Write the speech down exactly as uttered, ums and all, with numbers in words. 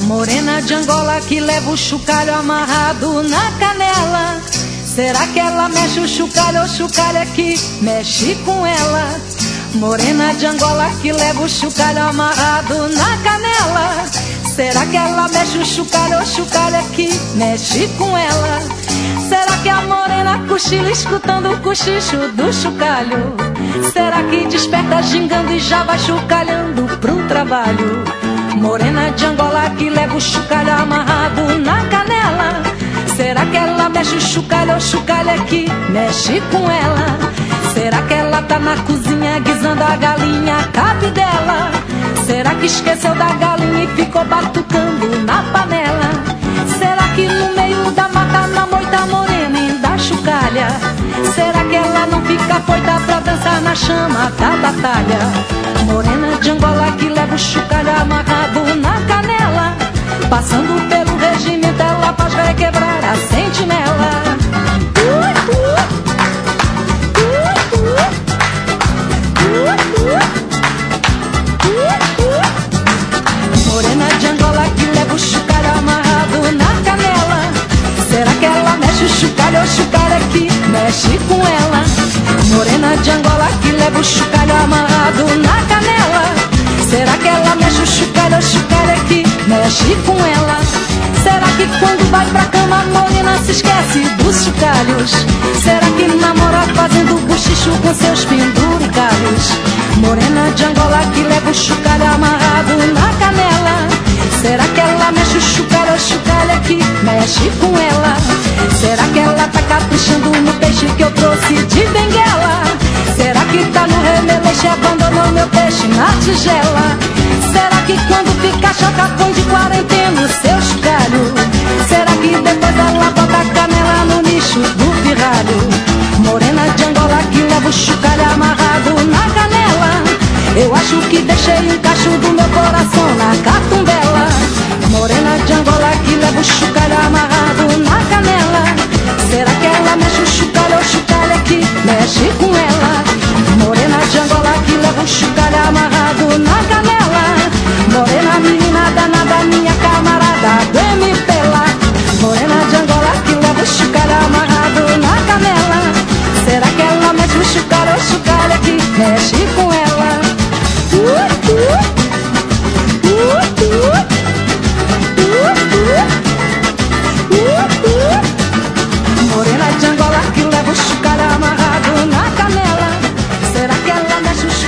Morena de Angola que leva o chocalho amarrado na canela. Será que ela mexe o chocalho ou o chocalho é que mexe com ela? Morena de Angola que leva o chocalho amarrado na canela. Será que ela mexe o chocalho ou o chocalho é que mexe com ela? Será que a morena cochila escutando o cochicho do chocalho? Será que desperta gingando e já vai chocalhando pro trabalho? Morena de Angola que leva o chocalho amarrado na canela. Será que ela mexe o chocalho ou o chocalho é que mexe com ela? Será que ela tá na cozinha guisando a galinha cabe dela? Será que esqueceu da galinha e ficou batucando na panela? Será que no meio da mata na moita morena ainda chocalha? Será que ela não fica foita pra dançar na chama da batalha? Morena de Angola que leva o chocalho amarrado na canela. Passando pelo regimento ela faz requebrar a sentinela. Morena de Angola que leva o chocalho amarrado na canela. Será que ela mexe o chocalho ou o chocalho é que mexe com ela? Morena de Angola que leva o chocalho amarrado na canela. Será que ela mexe o chocalho ou o chocalho é que mexe com ela? Será que quando vai pra cama a morena se esquece dos chocalhos? Será que namora fazendo buchicho com seus penduricalhos? Morena de Angola que leva o chocalho amarrado na canela. Será que ela mexe o chocalho ou o chocalho é que mexe com ela? Será que ela tá caprichando no peixe que eu trouxe de Benguela? Será que tá no remeleixo e abandonou meu peixe na tigela? Será que quando fica choca põe de quarentena o seu chocalho? Será que depois ela bota a canela no nicho do pirralho? Morena de Angola que leva o chocalho amarrado na canela. Eu acho que deixei um cacho do meu coração na catumbela. Morena de Angola que leva o chocalho amarrado na canela. Será que ela mexe o chocalho ou o chocalho é que mexe com ela? Morena de Angola que leva o chocalho amarrado na canela. Morena menina danada, minha camarada do M P lá. Morena de Angola que leva o chocalho amarrado na canela. Será que ela mexe o chocalho ou o chocalho é que mexe com ela? Uh, uh, uh, uh, uh, uh, uh. Morena de Angola que leva o chocalho amarrado na canela. Será que ela mexe o chocalho?